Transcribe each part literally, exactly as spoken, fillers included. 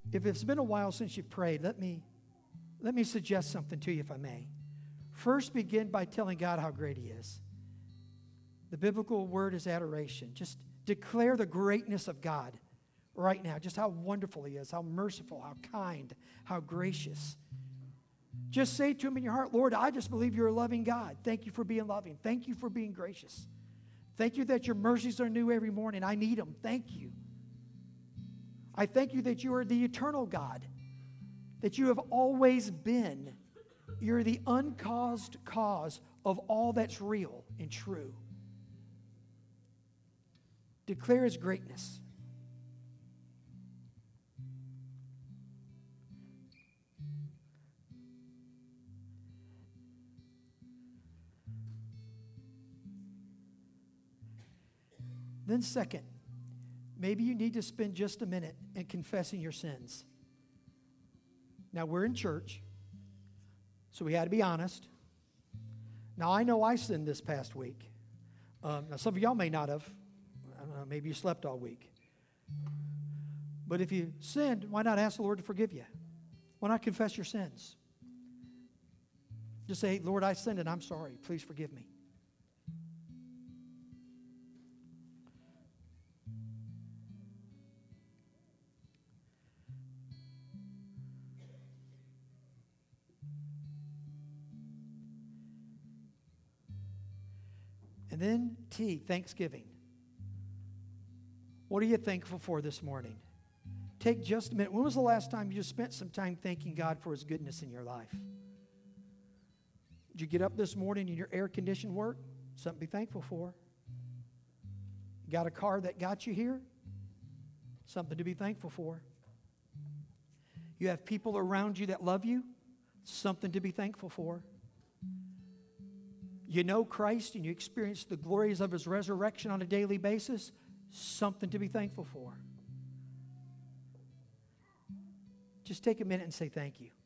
if it's been a while since you've prayed, let me, let me suggest something to you, if I may. First, begin by telling God how great He is. The biblical word is adoration. Just declare the greatness of God right now, just how wonderful He is, how merciful, how kind, how gracious. Just say to Him in your heart, Lord, I just believe You're a loving God. Thank You for being loving. Thank You for being gracious. Thank You that Your mercies are new every morning. I need them. Thank You. I thank You that You are the eternal God, that You have always been. You're the uncaused cause of all that's real and true. Declare His greatness. Then second, maybe you need to spend just a minute in confessing your sins. Now, we're in church, so we had to be honest. Now, I know I sinned this past week. Um, now, some of y'all may not have. I don't know, maybe you slept all week. But if you sinned, why not ask the Lord to forgive you? Why not confess your sins? Just say, Lord, I sinned and I'm sorry. Please forgive me. And then T, Thanksgiving. What are you thankful for this morning? Take just a minute. When was the last time you spent some time thanking God for His goodness in your life? Did you get up this morning and your air conditioned work? Something to be thankful for. You got a car that got you here? Something to be thankful for. You have people around you that love you? Something to be thankful for. You know Christ and you experience the glories of His resurrection on a daily basis? Something to be thankful for. Just take a minute and say thank you.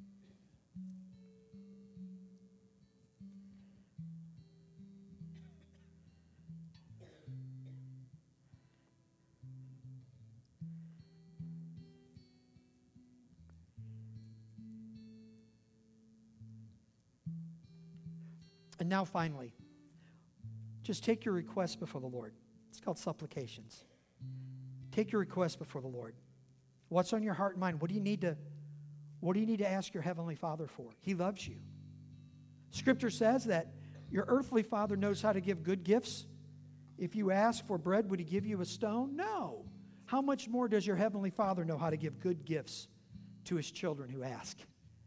And now finally, just take your request before the Lord. It's called supplications. Take your request before the Lord. What's on your heart and mind? What do you need to, what do you need to ask your Heavenly Father for? He loves you. Scripture says that your earthly father knows how to give good gifts. If you ask for bread, would He give you a stone? No. How much more does your Heavenly Father know how to give good gifts to His children who ask?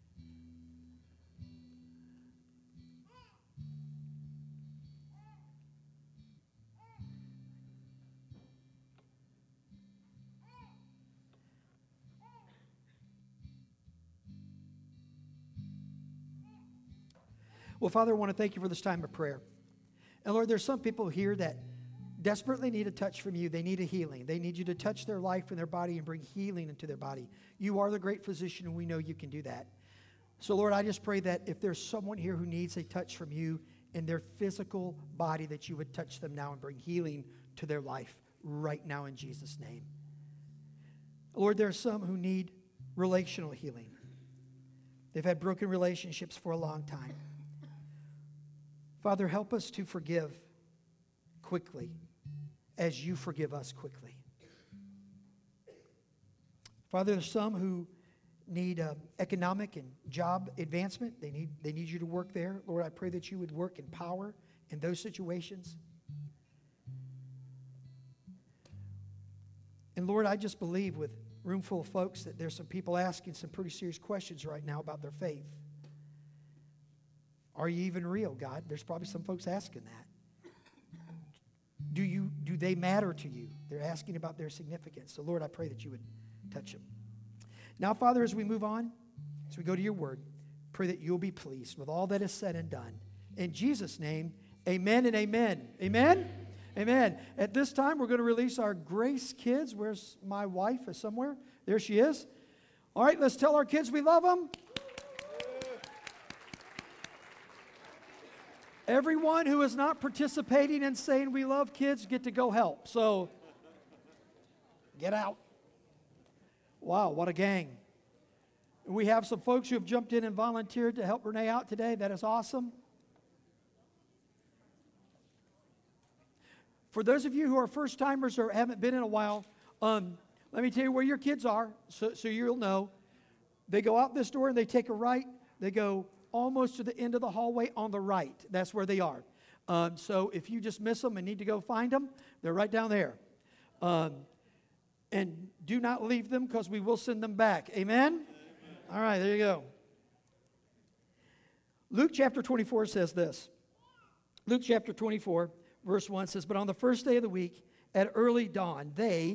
Well, Father, I want to thank You for this time of prayer. And Lord, there's some people here that desperately need a touch from You. They need a healing. They need You to touch their life and their body and bring healing into their body. You are the great physician, and we know You can do that. So, Lord, I just pray that if there's someone here who needs a touch from You in their physical body, that You would touch them now and bring healing to their life right now in Jesus' name. Lord, there are some who need relational healing. They've had broken relationships for a long time. Father, help us to forgive quickly as You forgive us quickly. Father, there's some who need uh, economic and job advancement. They need, they need You to work there. Lord, I pray that You would work in power in those situations. And Lord, I just believe with a room full of folks that there's some people asking some pretty serious questions right now about their faith. Are You even real, God? There's probably some folks asking that. Do you, do they matter to You? They're asking about their significance. So, Lord, I pray that You would touch them. Now, Father, as we move on, as we go to Your word, pray that You'll be pleased with all that is said and done. In Jesus' name, amen and amen. Amen? Amen. At this time, we're going to release our Grace kids. Where's my wife? Is somewhere? There she is. All right, let's tell our kids we love them. Everyone who is not participating in saying we love kids get to go help. So, get out. Wow, what a gang. We have some folks who have jumped in and volunteered to help Renee out today. That is awesome. For those of you who are first-timers or haven't been in a while, um, let me tell you where your kids are so, so you'll know. They go out this door and they take a right. They go almost to the end of the hallway on the right. That's where they are. Um, so if you just miss them and need to go find them, they're right down there. Um, and do not leave them because we will send them back. Amen? Amen? All right, there you go. Luke chapter twenty-four says this. Luke chapter twenty-four, verse one says, "But on the first day of the week, at early dawn, they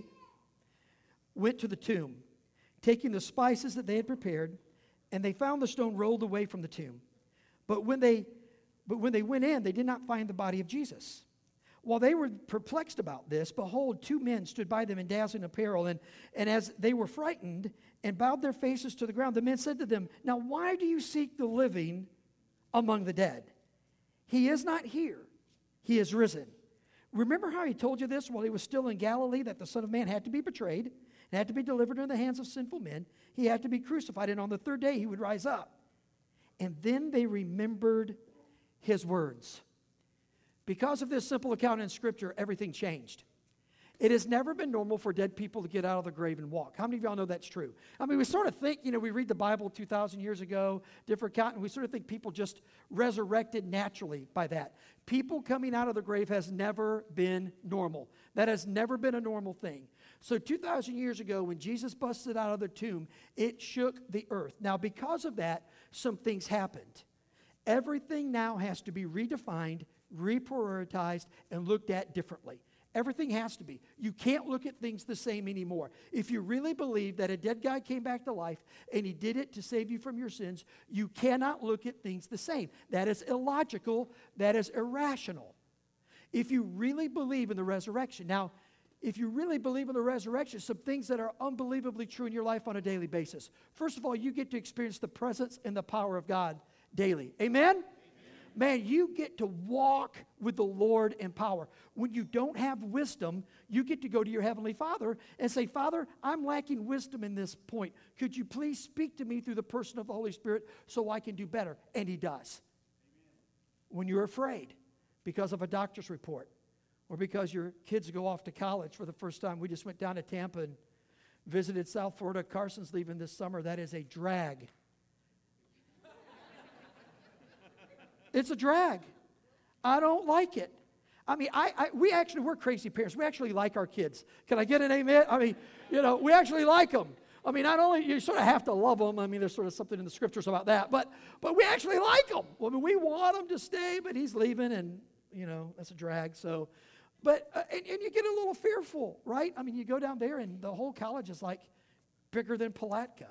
went to the tomb, taking the spices that they had prepared, and they found the stone rolled away from the tomb. But when they, but when they went in, they did not find the body of Jesus. While they were perplexed about this, behold, two men stood by them in dazzling apparel, and, and as they were frightened and bowed their faces to the ground, the men said to them, 'Now why do you seek the living among the dead? He is not here. He is risen. Remember how he told you this while he was still in Galilee, that the Son of Man had to be betrayed, and had to be delivered into the hands of sinful men. He had to be crucified, and on the third day he would rise up.' And then they remembered his words." Because of this simple account in Scripture, everything changed. It has never been normal for dead people to get out of the grave and walk. How many of y'all know that's true? I mean, we sort of think, you know, we read the Bible two thousand years ago, different account, and we sort of think people just resurrected naturally by that. People coming out of the grave has never been normal. That has never been a normal thing. So two thousand years ago, when Jesus busted out of the tomb, it shook the earth. Now, because of that, some things happened. Everything now has to be redefined, reprioritized, and looked at differently. Everything has to be. You can't look at things the same anymore. If you really believe that a dead guy came back to life and he did it to save you from your sins, you cannot look at things the same. That is illogical. That is irrational. If you really believe in the resurrection. Now, if you really believe in the resurrection, some things that are unbelievably true in your life on a daily basis. First of all, you get to experience the presence and the power of God daily. Amen? Man, you get to walk with the Lord in power. When you don't have wisdom, you get to go to your Heavenly Father and say, "Father, I'm lacking wisdom in this point. Could you please speak to me through the person of the Holy Spirit so I can do better?" And He does. When you're afraid because of a doctor's report or because your kids go off to college for the first time. We just went down to Tampa and visited South Florida. Carson's leaving this summer. That is a drag. It's a drag. I don't like it. I mean, I, I we actually, we're crazy parents. We actually like our kids. Can I get an amen? I mean, you know, we actually like them. I mean, not only, you sort of have to love them. I mean, there's sort of something in the Scriptures about that. But but we actually like them. I mean, we want them to stay, but he's leaving, and, you know, that's a drag. So, but, uh, and, and you get a little fearful, right? I mean, you go down there, and the whole college is like bigger than Palatka.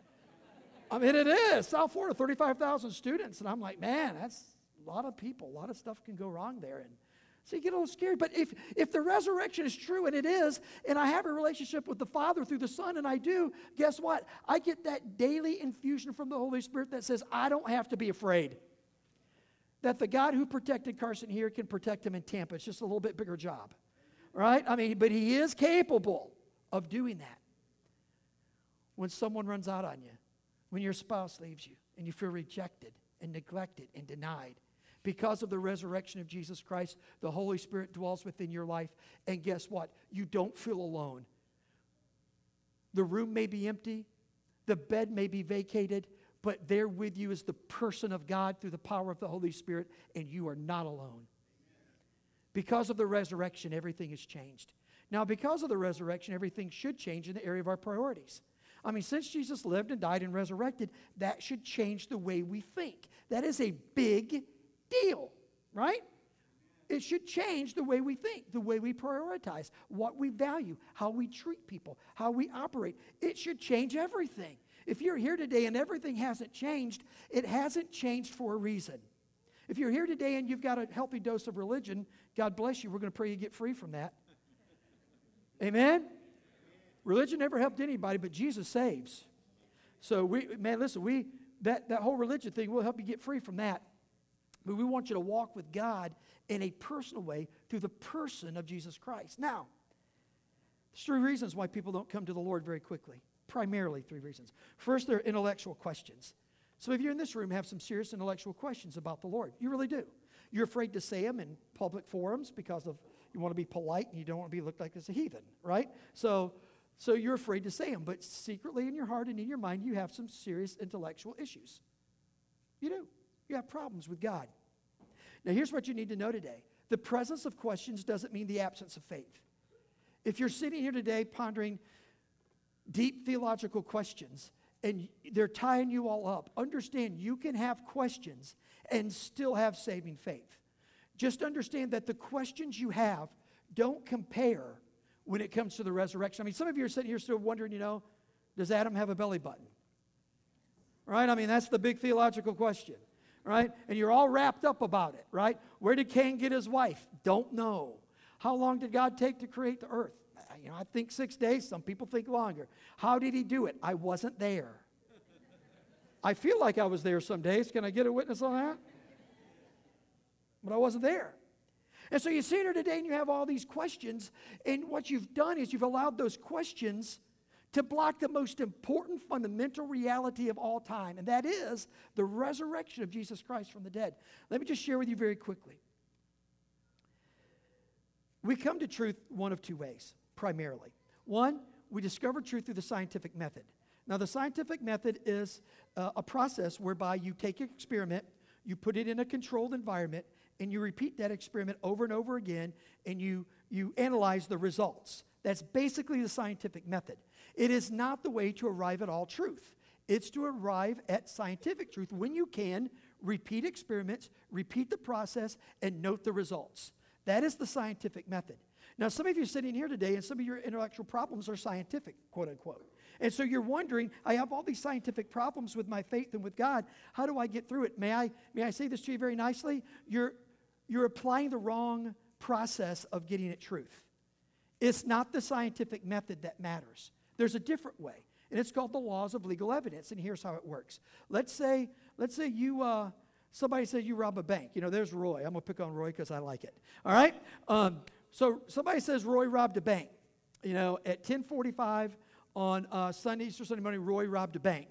I mean, it is. South Florida, thirty-five thousand students. And I'm like, man, that's a lot of people. A lot of stuff can go wrong there. And so you get a little scared. But if, if the resurrection is true, and it is, and I have a relationship with the Father through the Son, and I do, guess what? I get that daily infusion from the Holy Spirit that says I don't have to be afraid. That the God who protected Carson here can protect him in Tampa. It's just a little bit bigger job. Right? I mean, but He is capable of doing that. When someone runs out on you, when your spouse leaves you and you feel rejected and neglected and denied, because of the resurrection of Jesus Christ, the Holy Spirit dwells within your life. And guess what? You don't feel alone. The room may be empty. The bed may be vacated. But there with you is the person of God through the power of the Holy Spirit. And you are not alone. Because of the resurrection, everything has changed. Now, because of the resurrection, everything should change in the area of our priorities. I mean, since Jesus lived and died and resurrected, that should change the way we think. That is a big deal, right? It should change the way we think, the way we prioritize, what we value, how we treat people, how we operate. It should change everything. If you're here today and everything hasn't changed, it hasn't changed for a reason. If you're here today and you've got a healthy dose of religion, God bless you. We're going to pray you get free from that. Amen? Religion never helped anybody, but Jesus saves. So, we, man, listen, we that, that whole religion thing will help you get free from that. But we want you to walk with God in a personal way through the person of Jesus Christ. Now, there's three reasons why people don't come to the Lord very quickly. Primarily three reasons. First, they're intellectual questions. Some of you in this room have some serious intellectual questions about the Lord. You really do. You're afraid to say them in public forums because of you want to be polite and you don't want to be looked like as a heathen, right? So, so you're afraid to say them, but secretly in your heart and in your mind, you have some serious intellectual issues. You do. You have problems with God. Now, here's what you need to know today. The presence of questions doesn't mean the absence of faith. If you're sitting here today pondering deep theological questions and they're tying you all up, understand you can have questions and still have saving faith. Just understand that the questions you have don't compare when it comes to the resurrection. I mean, some of you are sitting here still wondering, you know, does Adam have a belly button? Right? I mean, that's the big theological question, right? And you're all wrapped up about it, right? Where did Cain get his wife? Don't know. How long did God take to create the earth? You know, I think six days. Some people think longer. How did he do it? I wasn't there. I feel like I was there some days. Can I get a witness on that? But I wasn't there. And so you sit here today and you have all these questions, and what you've done is you've allowed those questions to block the most important fundamental reality of all time, and that is the resurrection of Jesus Christ from the dead. Let me just share with you very quickly. We come to truth one of two ways, primarily. One, we discover truth through the scientific method. Now, the scientific method is uh, a process whereby you take an experiment, you put it in a controlled environment, and you repeat that experiment over and over again, and you, you analyze the results. That's basically the scientific method. It is not the way to arrive at all truth. It's to arrive at scientific truth when you can repeat experiments, repeat the process, and note the results. That is the scientific method. Now, some of you are sitting here today, and some of your intellectual problems are scientific, quote unquote. And so you're wondering, I have all these scientific problems with my faith and with God. How do I get through it? May I, may I say this to you very nicely? You're, you're applying the wrong process of getting at truth. It's not the scientific method that matters. There's a different way, and it's called the laws of legal evidence, and here's how it works. Let's say, let's say you, uh, somebody says you rob a bank. You know, there's Roy. I'm going to pick on Roy because I like it. All right? Um, so somebody says Roy robbed a bank. You know, at ten forty-five on uh, Sunday, Easter Sunday morning, Roy robbed a bank.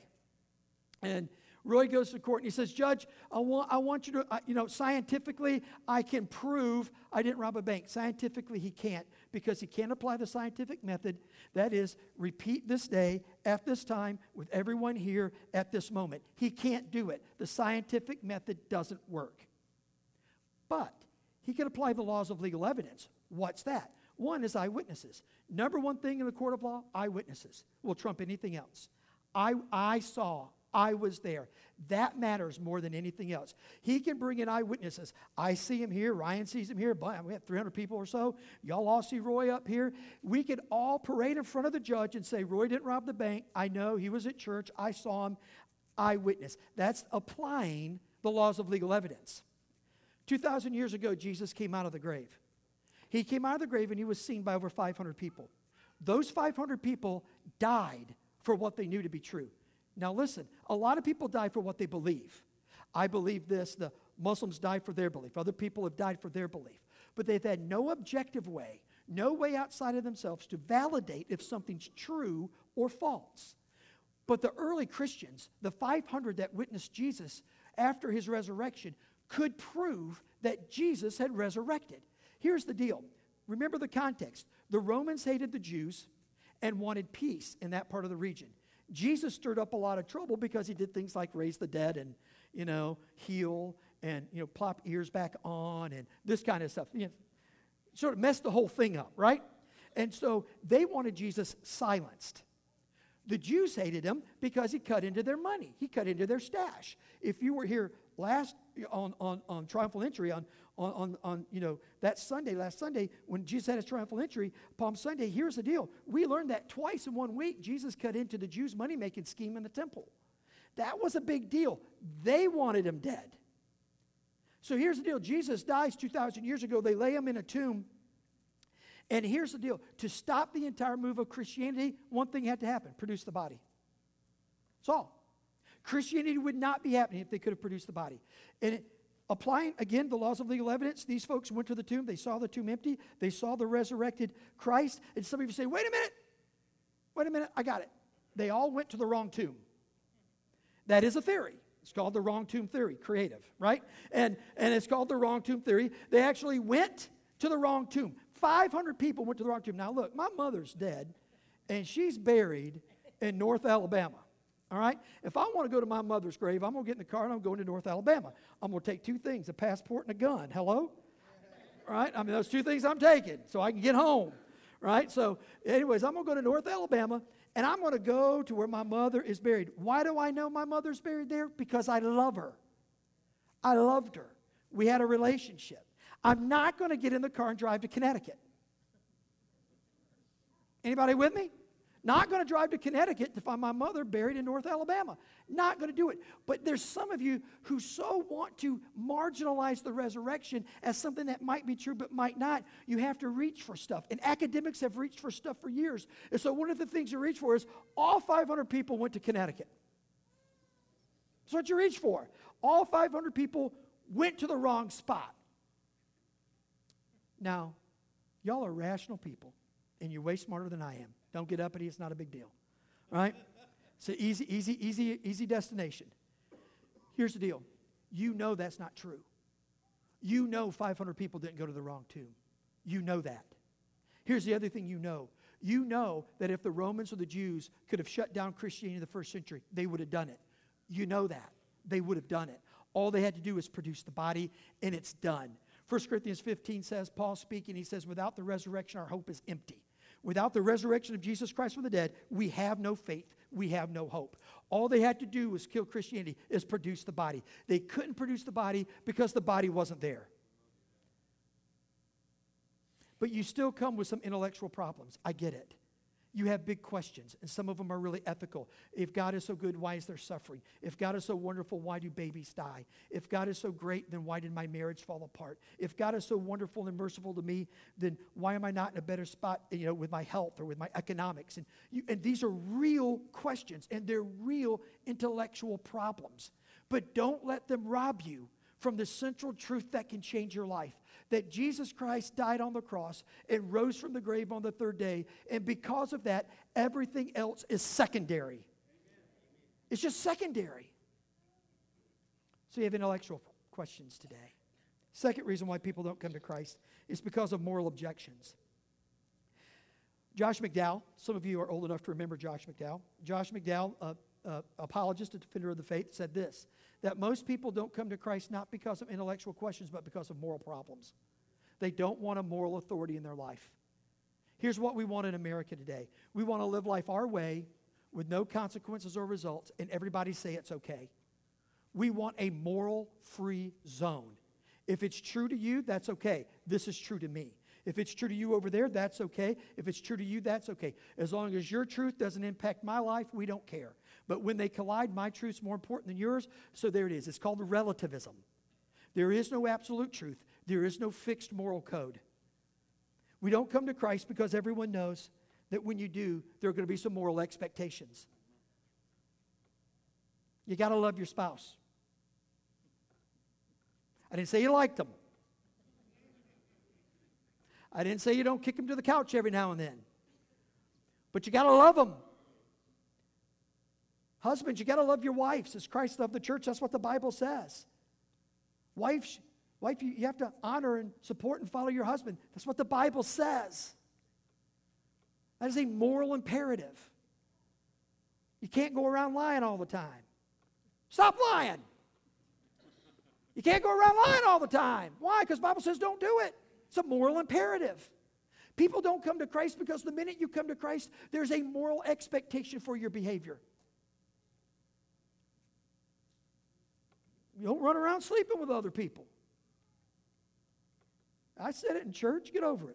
And Roy goes to court and he says, Judge, I want, I want you to, uh, you know, scientifically, I can prove I didn't rob a bank. Scientifically, he can't because he can't apply the scientific method. That is, repeat this day at this time with everyone here at this moment. He can't do it. The scientific method doesn't work. But he can apply the laws of legal evidence. What's that? One is eyewitnesses. Number one thing in the court of law, eyewitnesses will trump anything else. I, I saw. I was there. That matters more than anything else. He can bring in eyewitnesses. I see him here. Ryan sees him here. We have three hundred people or so. Y'all all see Roy up here. We could all parade in front of the judge and say, Roy didn't rob the bank. I know. He was at church. I saw him. Eyewitness. That's applying the laws of legal evidence. two thousand years ago, Jesus came out of the grave. He came out of the grave and he was seen by over five hundred people. Those five hundred people died for what they knew to be true. Now listen, a lot of people die for what they believe. I believe this, the Muslims died for their belief. Other people have died for their belief. But they've had no objective way, no way outside of themselves to validate if something's true or false. But the early Christians, the five hundred that witnessed Jesus after his resurrection, could prove that Jesus had resurrected. Here's the deal. Remember the context. The Romans hated the Jews and wanted peace in that part of the region. Jesus stirred up a lot of trouble because he did things like raise the dead and, you know, heal and, you know, plop ears back on and this kind of stuff. You know, sort of messed the whole thing up, right? And so they wanted Jesus silenced. The Jews hated him because he cut into their money. He cut into their stash. If you were here last on, on, on triumphal entry on, on, on, on, you know, that Sunday, last Sunday, when Jesus had his triumphal entry, Palm Sunday, here's the deal. We learned that twice in one week, Jesus cut into the Jews' money-making scheme in the temple. That was a big deal. They wanted him dead. So here's the deal. Jesus dies two thousand years ago. They lay him in a tomb. And here's the deal. To stop the entire move of Christianity, one thing had to happen. Produce the body. That's all. Christianity would not be happening if they could have produced the body. And it, applying, again, the laws of legal evidence, these folks went to the tomb. They saw the tomb empty. They saw the resurrected Christ. And some of you say, wait a minute. Wait a minute. I got it. They all went to the wrong tomb. That is a theory. It's called the wrong tomb theory, creative, right? And, and it's called the wrong tomb theory. They actually went to the wrong tomb. five hundred people went to the wrong tomb. Now look, my mother's dead, and she's buried in North Alabama, all right? If I want to go to my mother's grave, I'm going to get in the car and I'm going to North Alabama. I'm going to take two things, a passport and a gun. Hello? All right? I mean, those two things I'm taking so I can get home, right? So anyways, I'm going to go to North Alabama, and I'm going to go to where my mother is buried. Why do I know my mother's buried there? Because I love her. I loved her. We had a relationship. I'm not going to get in the car and drive to Connecticut. Anybody with me? Not going to drive to Connecticut to find my mother buried in North Alabama. Not going to do it. But there's some of you who so want to marginalize the resurrection as something that might be true but might not. You have to reach for stuff. And academics have reached for stuff for years. And so one of the things you reach for is all five hundred people went to Connecticut. That's what you reach for. All five hundred people went to the wrong spot. Now, y'all are rational people, and you're way smarter than I am. Don't get uppity. It's not a big deal. All right? It's an easy, easy, easy, easy destination. Here's the deal. You know that's not true. You know five hundred people didn't go to the wrong tomb. You know that. Here's the other thing you know. You know that if the Romans or the Jews could have shut down Christianity in the first century, they would have done it. You know that. They would have done it. All they had to do was produce the body, and it's done. First Corinthians fifteen says, Paul speaking, he says, without the resurrection, our hope is empty. Without the resurrection of Jesus Christ from the dead, we have no faith. We have no hope. All they had to do was kill Christianity, is produce the body. They couldn't produce the body because the body wasn't there. But you still come with some intellectual problems. I get it. You have big questions, and some of them are really ethical. If God is so good, why is there suffering? If God is so wonderful, why do babies die? If God is so great, then why did my marriage fall apart? If God is so wonderful and merciful to me, then why am I not in a better spot, you know, with my health or with my economics? And, you, and these are real questions, and they're real intellectual problems. But don't let them rob you from the central truth that can change your life. That Jesus Christ died on the cross and rose from the grave on the third day. And because of that, everything else is secondary. It's just secondary. So you have intellectual questions today. Second reason why people don't come to Christ is because of moral objections. Josh McDowell, some of you are old enough to remember Josh McDowell. Josh McDowell, uh, uh, apologist, a defender of the faith, said this, that most people don't come to Christ not because of intellectual questions, but because of moral problems. They don't want a moral authority in their life. Here's what we want in America today. We want to live life our way with no consequences or results, and everybody say it's okay. We want a moral-free zone. If it's true to you, that's okay. This is true to me. If it's true to you over there, that's okay. If it's true to you, that's okay. As long as your truth doesn't impact my life, we don't care. But when they collide, my truth's more important than yours, so there it is. It's called relativism. There is no absolute truth. There is no fixed moral code. We don't come to Christ because everyone knows that when you do, there are going to be some moral expectations. You got to love your spouse. I didn't say you liked them. I didn't say you don't kick them to the couch every now and then. But you got to love them. Husbands, you got to love your wives as Christ loved the church. That's what the Bible says. Wives, wife, you, you have to honor and support and follow your husband. That's what the Bible says. That is a moral imperative. You can't go around lying all the time. Stop lying. You can't go around lying all the time. Why? Because the Bible says don't do it. It's a moral imperative. People don't come to Christ because the minute you come to Christ, there's a moral expectation for your behavior. You don't run around sleeping with other people. I said it in church. Get over it.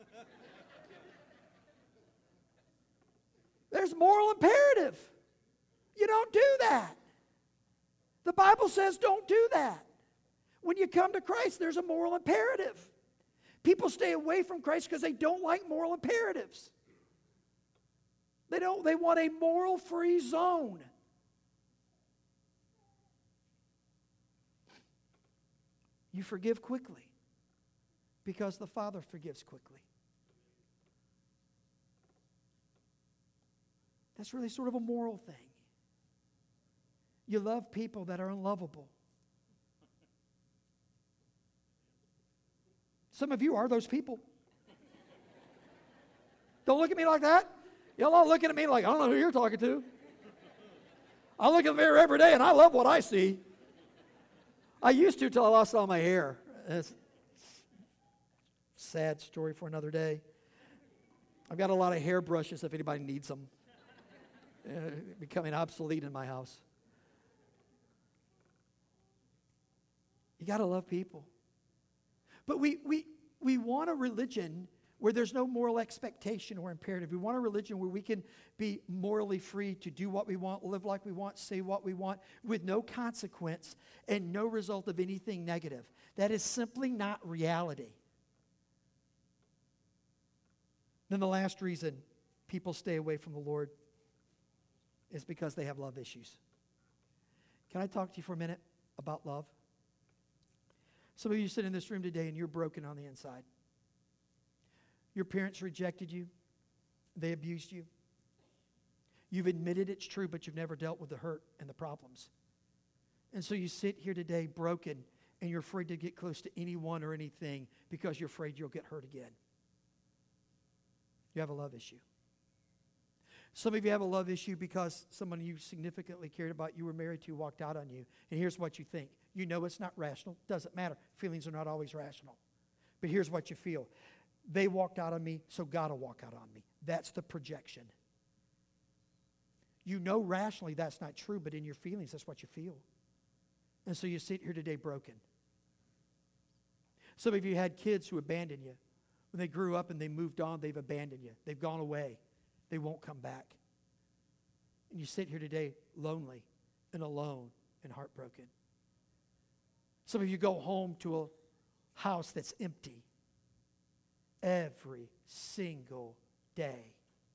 There's moral imperative. You don't do that. The Bible says don't do that. When you come to Christ, there's a moral imperative. People stay away from Christ because they don't like moral imperatives. They don't, they want a moral-free zone. You forgive quickly because the Father forgives quickly. That's really sort of a moral thing. You love people that are unlovable. Some of you are those people. Don't look at me like that. Y'all all looking at me like, I don't know who you're talking to. I look in the mirror every day and I love what I see. I used to till I lost all my hair. It's a sad story for another day. I've got a lot of hair brushes if anybody needs them. Uh, becoming obsolete in my house. You got to love people. But we, we, we want a religion where there's no moral expectation or imperative. We want a religion where we can be morally free to do what we want, live like we want, say what we want, with no consequence and no result of anything negative. That is simply not reality. Then the last reason people stay away from the Lord is because they have love issues. Can I talk to you for a minute about love? Some of you sit in this room today and you're broken on the inside. Your parents rejected you. They abused you. You've admitted it's true, but you've never dealt with the hurt and the problems. And so you sit here today broken, and you're afraid to get close to anyone or anything because you're afraid you'll get hurt again. You have a love issue. Some of you have a love issue because someone you significantly cared about, you were married to, walked out on you. And here's what you think. You know it's not rational. Doesn't matter. Feelings are not always rational. But here's what you feel. They walked out on me, so God will walk out on me. That's the projection. You know rationally that's not true, but in your feelings, that's what you feel. And so you sit here today broken. Some of you had kids who abandoned you. When they grew up and they moved on, they've abandoned you. They've gone away. They won't come back. And you sit here today lonely and alone and heartbroken. Some of you go home to a house that's empty every single day.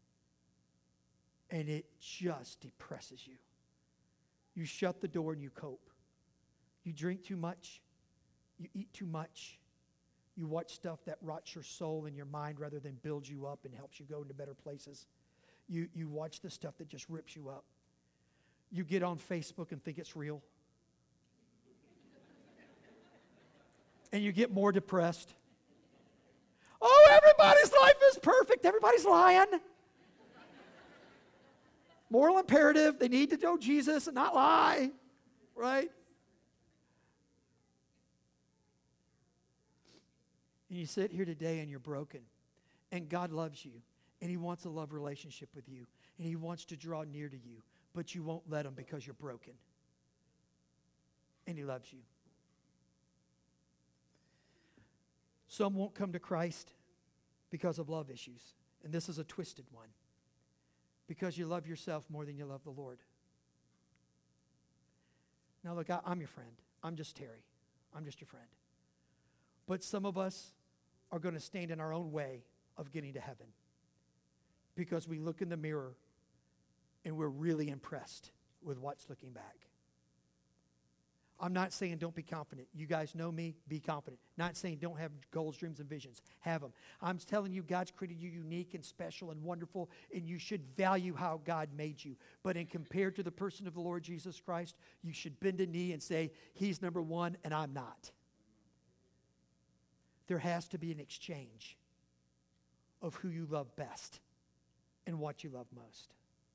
And it just depresses you. You shut the door and you cope. You drink too much. You eat too much. You watch stuff that rots your soul and your mind rather than builds you up and helps you go into better places. You, you watch the stuff that just rips you up. You get on Facebook and think it's real. And you get more depressed. Oh, everybody's life is perfect. Everybody's lying. Moral imperative. They need to know Jesus and not lie. Right? And you sit here today and you're broken. And God loves you. And He wants a love relationship with you. And He wants to draw near to you. But you won't let Him because you're broken. And He loves you. Some won't come to Christ because of love issues. And this is a twisted one. Because you love yourself more than you love the Lord. Now look, I, I'm your friend. I'm just Terry. I'm just your friend. But some of us are going to stand in our own way of getting to heaven. Because we look in the mirror and we're really impressed with what's looking back. I'm not saying don't be confident. You guys know me, be confident. Not saying don't have goals, dreams, and visions. Have them. I'm telling you God's created you unique and special and wonderful, and you should value how God made you. But in compared to the person of the Lord Jesus Christ, you should bend a knee and say, He's number one and I'm not. There has to be an exchange of who you love best and what you love most.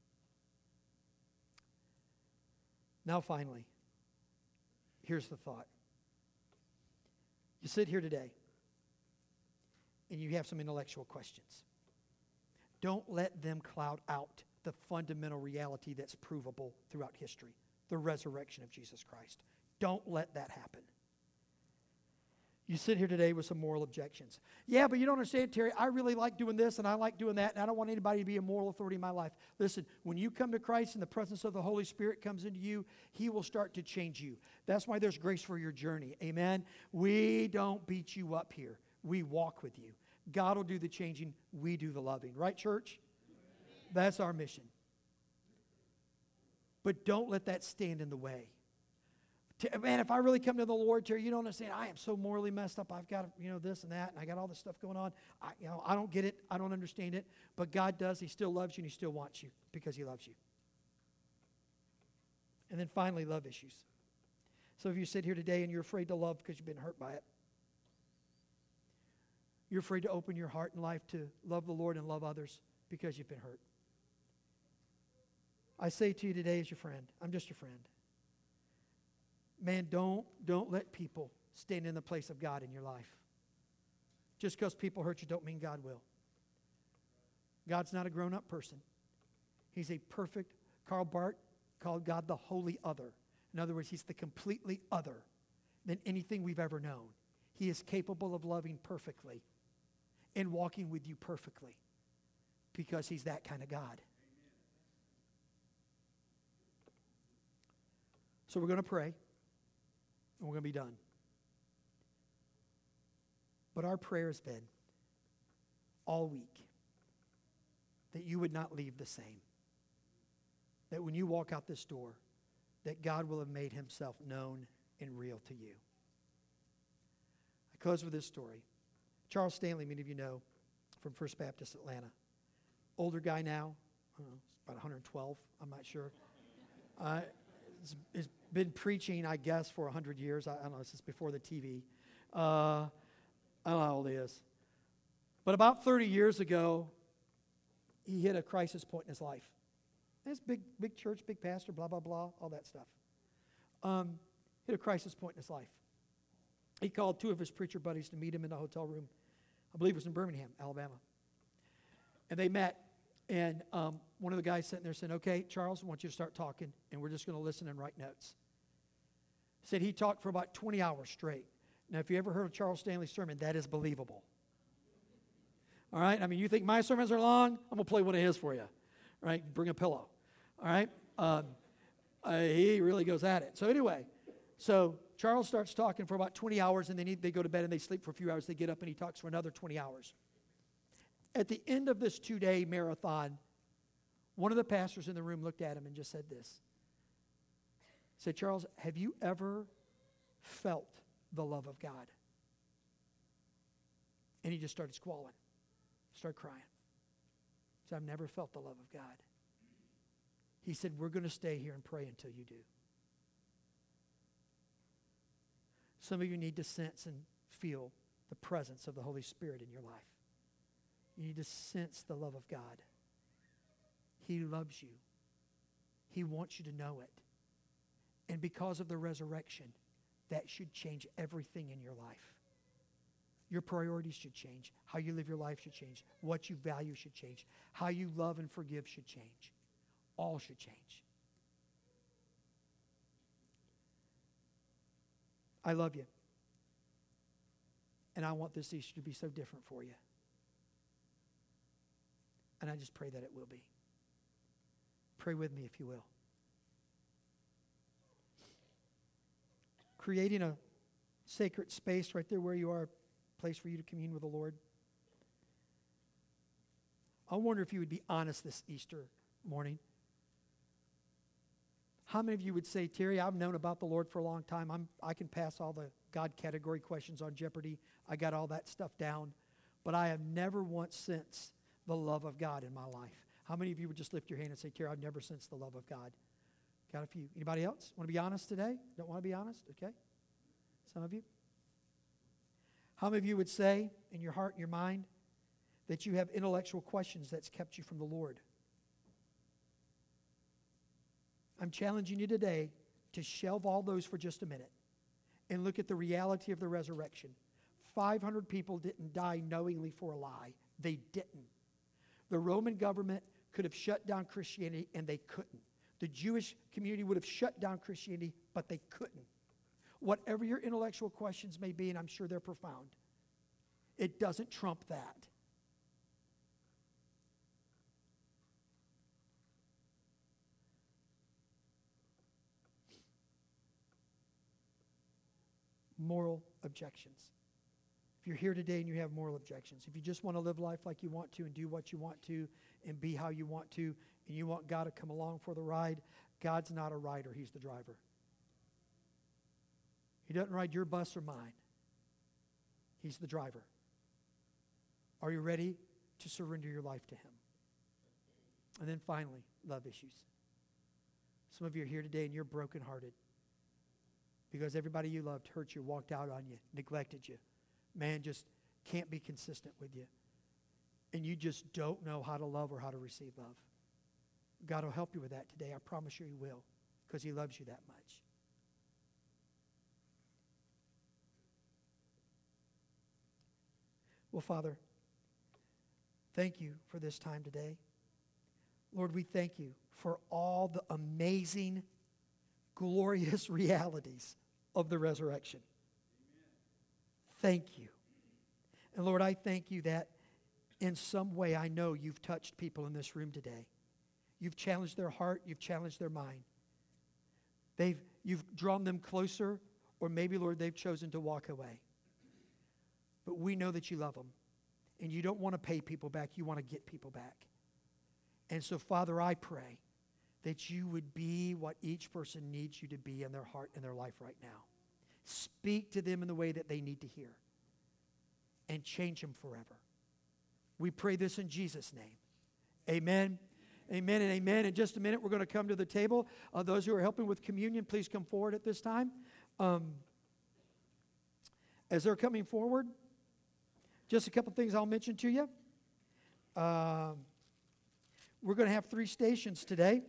Now finally, here's the thought. You sit here today and you have some intellectual questions. Don't let them cloud out the fundamental reality that's provable throughout history, the resurrection of Jesus Christ. Don't let that happen. You sit here today with some moral objections. Yeah, but you don't understand, Terry. I really like doing this and I like doing that, and I don't want anybody to be a moral authority in my life. Listen, when you come to Christ and the presence of the Holy Spirit comes into you, He will start to change you. That's why there's grace for your journey. Amen? We don't beat you up here. We walk with you. God will do the changing. We do the loving. Right, church? That's our mission. But don't let that stand in the way. Man, if I really come to the Lord, Terry, you don't understand. I am so morally messed up. I've got, you know, this and that, and I got all this stuff going on. I, you know, I don't get it. I don't understand it. But God does. He still loves you, and He still wants you because He loves you. And then finally, love issues. So if you sit here today and you're afraid to love because you've been hurt by it, you're afraid to open your heart and life to love the Lord and love others because you've been hurt. I say to you today as your friend, I'm just your friend. Man, don't, don't let people stand in the place of God in your life. Just because people hurt you don't mean God will. God's not a grown-up person. He's a perfect, Karl Barth called God the holy other. In other words, He's the completely other than anything we've ever known. He is capable of loving perfectly and walking with you perfectly because He's that kind of God. So we're going to pray. And we're going to be done. But our prayer has been all week that you would not leave the same. That when you walk out this door, that God will have made Himself known and real to you. I close with this story. Charles Stanley, many of you know, from First Baptist Atlanta. Older guy now, I don't know, about one hundred twelve, I'm not sure. Uh, has been preaching, I guess, for one hundred years. I, I don't know, since before the T V. Uh, I don't know how old he is. But about thirty years ago, he hit a crisis point in his life. This big, big church, big pastor, blah, blah, blah, all that stuff. Um, hit a crisis point in his life. He called two of his preacher buddies to meet him in a hotel room. I believe it was in Birmingham, Alabama. And they met. And um, one of the guys sitting there said, okay, Charles, I want you to start talking, and we're just going to listen and write notes. Said he talked for about twenty hours straight. Now, if you ever heard of Charles Stanley's sermon, that is believable. All right? I mean, you think my sermons are long? I'm going to play one of his for you. All right? Bring a pillow. All right? Um, uh, he really goes at it. So anyway, so Charles starts talking for about twenty hours, and then he, they go to bed and they sleep for a few hours. They get up and he talks for another twenty hours. At the end of this two-day marathon, one of the pastors in the room looked at him and just said this. He said, Charles, have you ever felt the love of God? And he just started squalling, started crying. He said, I've never felt the love of God. He said, we're going to stay here and pray until you do. Some of you need to sense and feel the presence of the Holy Spirit in your life. You need to sense the love of God. He loves you. He wants you to know it. And because of the resurrection, that should change everything in your life. Your priorities should change. How you live your life should change. What you value should change. How you love and forgive should change. All should change. I love you. And I want this Easter to be so different for you. And I just pray that it will be. Pray with me if you will. Creating a sacred space right there where you are, a place for you to commune with the Lord. I wonder if you would be honest this Easter morning. How many of you would say, Terry, I've known about the Lord for a long time. I'm, I can pass all the God category questions on Jeopardy. I got all that stuff down. But I have never once sensed the love of God in my life. How many of you would just lift your hand and say, Terry, I've never sensed the love of God? Got a few. Anybody else want to be honest today? Don't want to be honest? Okay. Some of you. How many of you would say in your heart and your mind that you have intellectual questions that's kept you from the Lord? I'm challenging you today to shelve all those for just a minute and look at the reality of the resurrection. five hundred people didn't die knowingly for a lie. They didn't. The Roman government could have shut down Christianity, and they couldn't. The Jewish community would have shut down Christianity, but they couldn't. Whatever your intellectual questions may be, and I'm sure they're profound, it doesn't trump that. Moral objections. If you're here today and you have moral objections, if you just want to live life like you want to and do what you want to and be how you want to, and you want God to come along for the ride, God's not a rider, He's the driver. He doesn't ride your bus or mine. He's the driver. Are you ready to surrender your life to him? And then finally, love issues. Some of you are here today and you're brokenhearted because everybody you loved hurt you, walked out on you, neglected you. Man just can't be consistent with you. And you just don't know how to love or how to receive love. God will help you with that today. I promise you he will, because he loves you that much. Well, Father, thank you for this time today. Lord, we thank you for all the amazing, glorious realities of the resurrection. Thank you. And Lord, I thank you that in some way I know you've touched people in this room today. You've challenged their heart. You've challenged their mind. They've, you've drawn them closer, or maybe, Lord, they've chosen to walk away. But we know that you love them. And you don't want to pay people back. You want to get people back. And so, Father, I pray that you would be what each person needs you to be in their heart and their life right now. Speak to them in the way that they need to hear. And change them forever. We pray this in Jesus' name. Amen. Amen and amen. In just a minute, we're going to come to the table. Uh, those who are helping with communion, please come forward at this time. Um, as they're coming forward, just a couple things I'll mention to you. Um, we're going to have three stations today.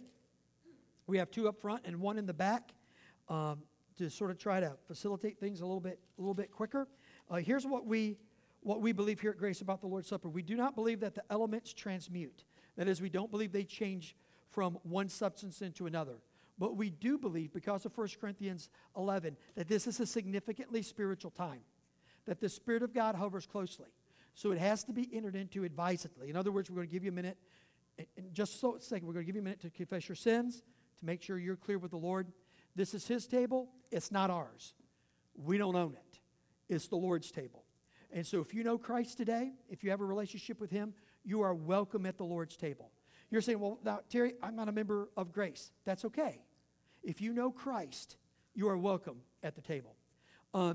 We have two up front and one in the back um, to sort of try to facilitate things a little bit, a little bit quicker. Uh, here's what we what we believe here at Grace about the Lord's Supper. We do not believe that the elements transmute. That is, we don't believe they change from one substance into another. But we do believe, because of First Corinthians eleven, that this is a significantly spiritual time. That the Spirit of God hovers closely. So it has to be entered into advisedly. In other words, we're going to give you a minute, and, and just so it's sake, we're going to give you a minute to confess your sins, to make sure you're clear with the Lord. This is his table. It's not ours. We don't own it. It's the Lord's table. And so if you know Christ today, if you have a relationship with him, you are welcome at the Lord's table. You're saying, well, now, Terry, I'm not a member of Grace. That's okay. If you know Christ, you are welcome at the table. Um,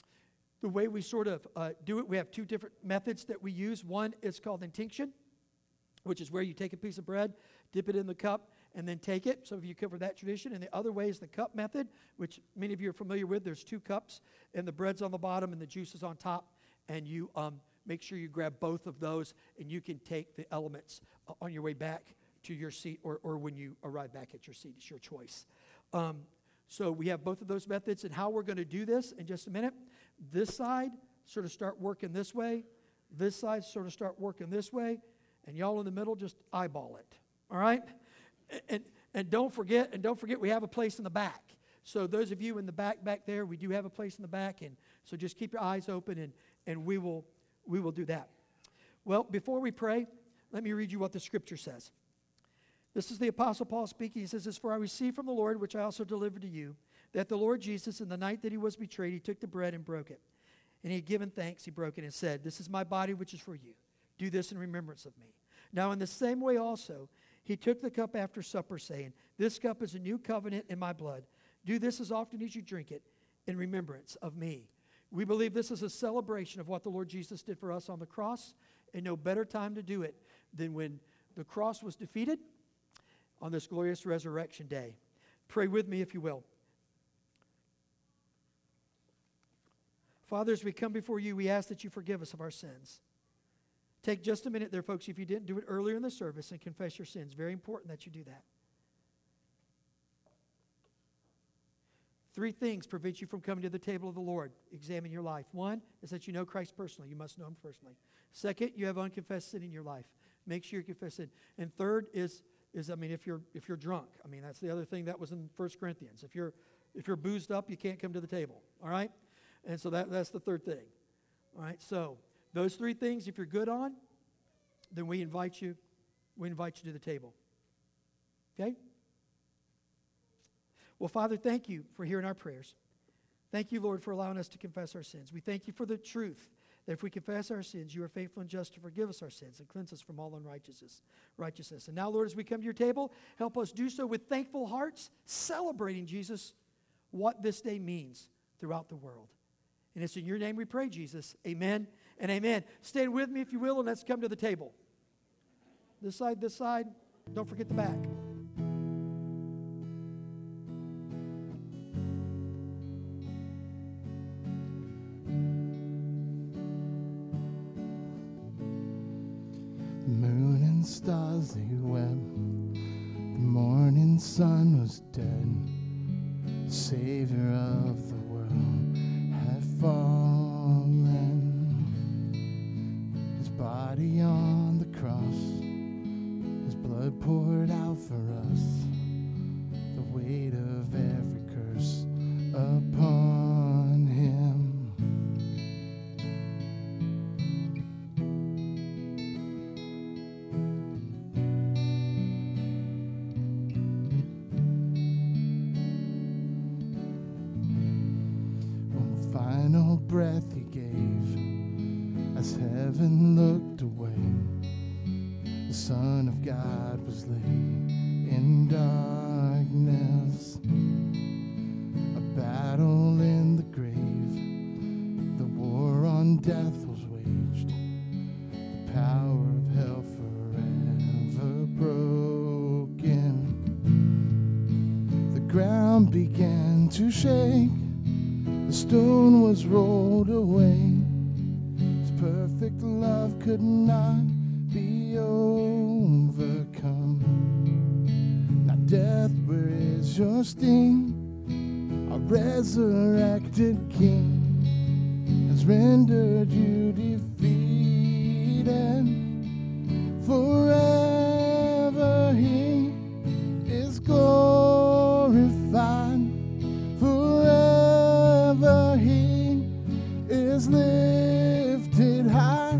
the way we sort of uh, do it, we have two different methods that we use. One is called intinction, which is where you take a piece of bread, dip it in the cup, and then take it. Some of you cover that tradition. And the other way is the cup method, which many of you are familiar with. There's two cups, and the bread's on the bottom, and the juice is on top. And you um, make sure you grab both of those, and you can take the elements uh, on your way back to your seat, or, or when you arrive back at your seat. It's your choice. Um, so we have both of those methods, and how we're going to do this in just a minute. This side sort of start working this way. This side sort of start working this way. And y'all in the middle just eyeball it. All right? And, and, and don't forget, and don't forget we have a place in the back. So those of you in the back back there, we do have a place in the back, and so just keep your eyes open, and, and we will we will do that. Well, before we pray, let me read you what the scripture says. This is the Apostle Paul speaking. He says, "As for I received from the Lord, which I also delivered to you, that the Lord Jesus, in the night that he was betrayed, he took the bread and broke it. And he had given thanks, he broke it, and said, 'This is my body, which is for you. Do this in remembrance of me.' Now in the same way also, he took the cup after supper, saying, 'This cup is a new covenant in my blood. Do this as often as you drink it in remembrance of me.'" We believe this is a celebration of what the Lord Jesus did for us on the cross, and no better time to do it than when the cross was defeated on this glorious resurrection day. Pray with me if you will. Father, as we come before you, we ask that you forgive us of our sins. Take just a minute there, folks, if you didn't do it earlier in the service, and confess your sins. Very important that you do that. Three things prevent you from coming to the table of the Lord. Examine your life. One is that you know Christ personally. You must know him personally. Second, you have unconfessed sin in your life. Make sure you confess it. And third is, is I mean, if you're if you're drunk. I mean, that's the other thing that was in First Corinthians. If you're if you're boozed up, you can't come to the table. All right? And so that, that's the third thing. All right? So those three things, if you're good on, then we invite you, we invite you to the table. Okay? Well, Father, thank you for hearing our prayers. Thank you, Lord, for allowing us to confess our sins. We thank you for the truth that if we confess our sins, you are faithful and just to forgive us our sins and cleanse us from all unrighteousness. Righteousness. And now, Lord, as we come to your table, help us do so with thankful hearts, celebrating, Jesus, what this day means throughout the world. And it's in your name we pray, Jesus. Amen and amen. Stand with me if you will, and let's come to the table. This side, this side. Don't forget the back. Moon and stars, they wept. The morning sun was dead. The Savior of the world had fallen. His body on the cross, His blood poured out for us. The weight of every curse upon Him. Final breath He gave as heaven looked away. The Son of God was laid in darkness. A battle in the grave, the war on death was waged. The power of hell forever broken. The ground began to shake. The stone was rolled away. His perfect love could not be overcome. Now death, where is your sting? Our resurrected King has rendered you defeated. Forever He is glorified. Forever He is lifted high.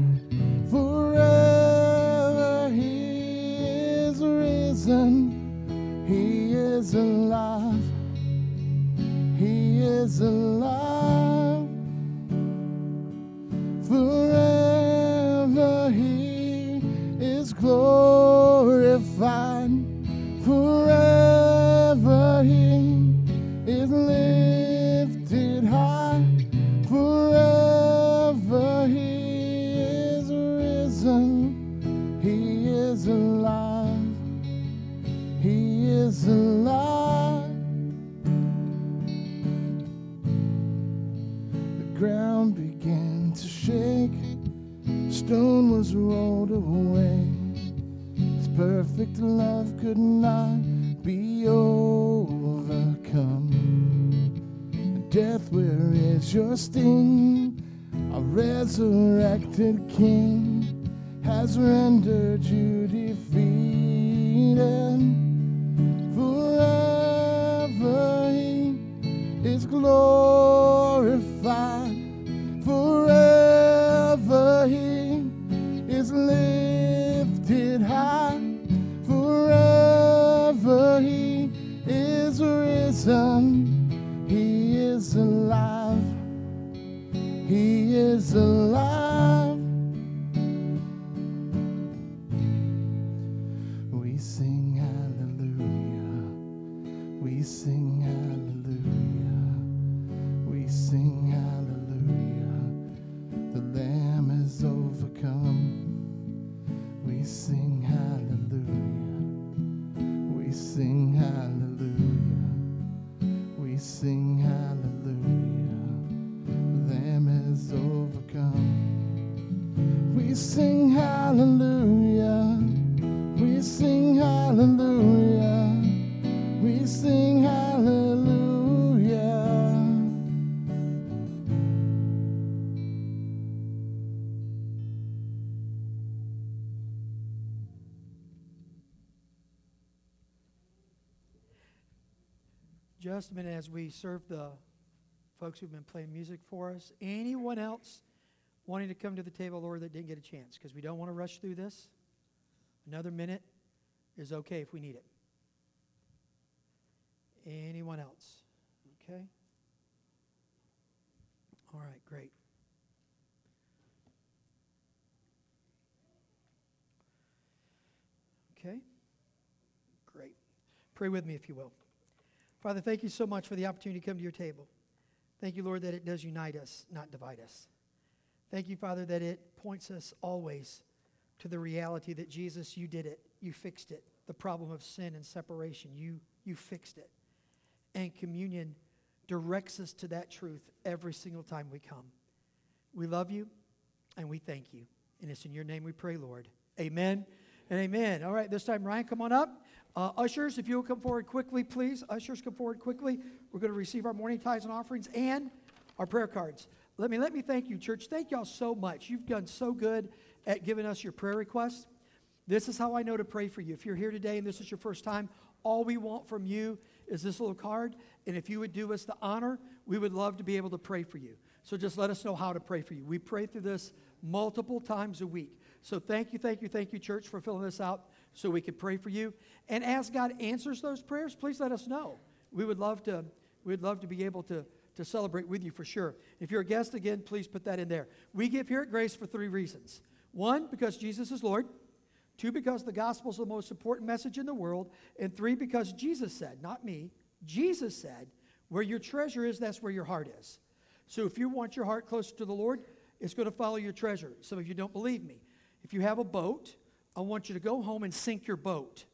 Forever He is risen. He is alive. He is alive. Forever He is glorified. Forever He is lifted high. Forever He is risen. He is alive. He is alive. The ground began to shake. Stone was rolled away. His perfect love could not be overcome. Death, where is your sting? Our resurrected King has rendered you defeated. Forever He is glorified. Forever He is lifted high. Forever He is risen. He is alive. He is alive. We sing hallelujah. We sing hallelujah. We sing hallelujah. The Lamb is overcome. We sing hallelujah. We sing hallelujah. We sing hallelujah. The Lamb is overcome. We sing hallelujah. We sing hallelujah. We sing hallelujah. Just a minute as we serve the folks who've been playing music for us. Anyone else wanting to come to the table, Lord, that didn't get a chance? Because we don't want to rush through this. Another minute is okay if we need it. Anyone else? Okay. All right, great. Okay. Great. Pray with me if you will. Father, thank you so much for the opportunity to come to your table. Thank you, Lord, that it does unite us, not divide us. Thank you, Father, that it points us always to the reality that, Jesus, you did it. You fixed it. The problem of sin and separation, you, you fixed it. And communion directs us to that truth every single time we come. We love you, and we thank you. And it's in your name we pray, Lord. Amen and amen. All right, this time, Ryan, come on up. Uh, ushers, if you'll come forward quickly, please. Ushers, come forward quickly. We're going to receive our morning tithes and offerings and our prayer cards. Let me let me thank you, church. Thank y'all so much. You've done so good at giving us your prayer requests. This is how I know to pray for you. If you're here today and this is your first time, all we want from you is this little card. And if you would do us the honor, we would love to be able to pray for you. So just let us know how to pray for you. We pray through this multiple times a week. So thank you, thank you, thank you, church, for filling this out so we could pray for you. And as God answers those prayers, please let us know. We would love to, we'd love to be able to, to celebrate with you for sure. If you're a guest, again, please put that in there. We give here at Grace for three reasons. One, because Jesus is Lord. Two, because the gospel is the most important message in the world. And three, because Jesus said, not me, Jesus said, where your treasure is, that's where your heart is. So if you want your heart closer to the Lord, it's going to follow your treasure. Some of you don't believe me. If you have a boat, I want you to go home and sink your boat.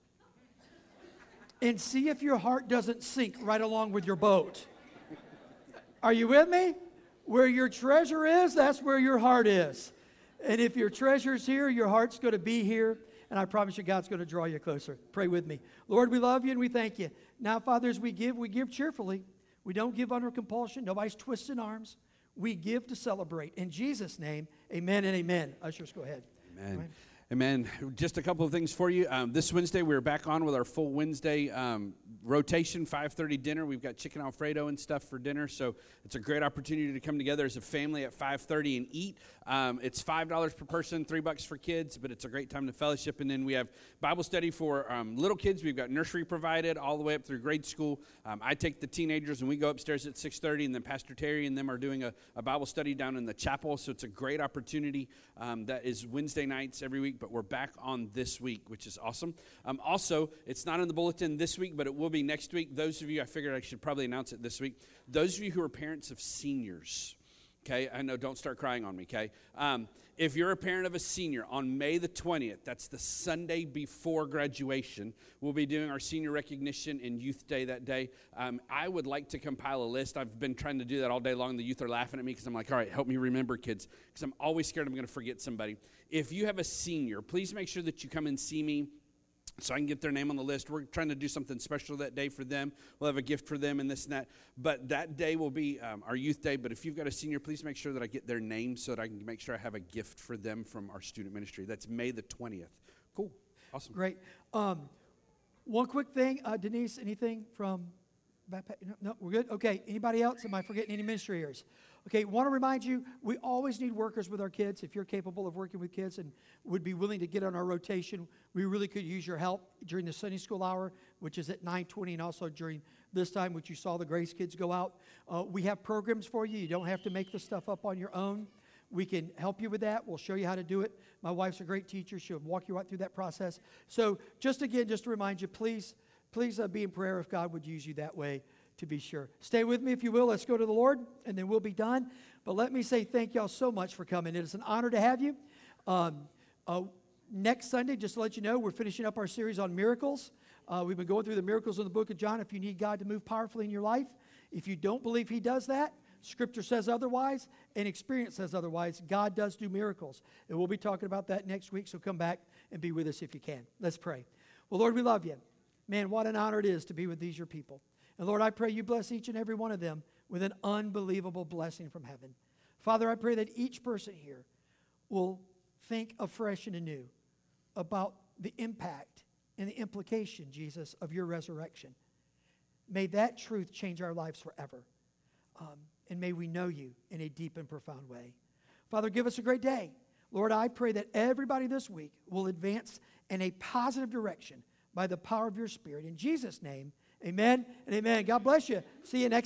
And see if your heart doesn't sink right along with your boat. Are you with me? Where your treasure is, that's where your heart is. And if your treasure's here, your heart's going to be here. And I promise you, God's going to draw you closer. Pray with me. Lord, we love you and we thank you. Now, Father, as we give, we give cheerfully. We don't give under compulsion. Nobody's twisting arms. We give to celebrate. In Jesus' name, amen and amen. Ushers, go ahead. Amen. Right. Amen. Just a couple of things for you. Um, this Wednesday, we're back on with our full Wednesday um, rotation, five thirty dinner. We've got chicken Alfredo and stuff for dinner, so it's a great opportunity to come together as a family at five thirty and eat. Um, it's five dollars per person, three bucks for kids, but it's a great time to fellowship. And then we have Bible study for um, little kids. We've got nursery provided all the way up through grade school. Um, I take the teenagers, and we go upstairs at six thirty, and then Pastor Terry and them are doing a, a Bible study down in the chapel, so it's a great opportunity. Um, that is Wednesday nights every week, but we're back on this week, which is awesome. Um, also, it's not in the bulletin this week, but it will be next week. Those of you, I figured I should probably announce it this week. Those of you who are parents of seniors, okay, I know, don't start crying on me, okay? Um, if you're a parent of a senior, on May the twentieth, that's the Sunday before graduation, we'll be doing our senior recognition and youth day that day. Um, I would like to compile a list. I've been trying to do that all day long. The youth are laughing at me because I'm like, all right, help me remember, kids, because I'm always scared I'm going to forget somebody. If you have a senior, please make sure that you come and see me so I can get their name on the list. We're trying to do something special that day for them. We'll have a gift for them and this and that. But that day will be um, our youth day. But if you've got a senior, please make sure that I get their name so that I can make sure I have a gift for them from our student ministry. That's May the twentieth. Cool. Awesome. Great. Um, one quick thing, uh, Denise, anything from backpack? No, no, we're good? Okay. Anybody else? Am I forgetting any ministry areas? Okay, want to remind you, we always need workers with our kids. If you're capable of working with kids and would be willing to get on our rotation, we really could use your help during the Sunday school hour, which is at nine twenty, and also during this time, which you saw the Grace kids go out. Uh, we have programs for you. You don't have to make the stuff up on your own. We can help you with that. We'll show you how to do it. My wife's a great teacher. She'll walk you right through that process. So just again, just to remind you, please, please uh, be in prayer if God would use you that way. To be sure. Stay with me if you will. Let's go to the Lord, and then we'll be done. But let me say thank y'all so much for coming. It is an honor to have you. Um, uh, next Sunday, just to let you know, we're finishing up our series on miracles. Uh, we've been going through the miracles in the book of John. If you need God to move powerfully in your life, if you don't believe He does that, Scripture says otherwise, and experience says otherwise. God does do miracles. And we'll be talking about that next week, so come back and be with us if you can. Let's pray. Well, Lord, we love you. Man, what an honor it is to be with these, your people. And Lord, I pray you bless each and every one of them with an unbelievable blessing from heaven. Father, I pray that each person here will think afresh and anew about the impact and the implication, Jesus, of your resurrection. May that truth change our lives forever. Um, and may we know you in a deep and profound way. Father, give us a great day. Lord, I pray that everybody this week will advance in a positive direction by the power of your Spirit. In Jesus' name, amen and amen. God bless you. See you next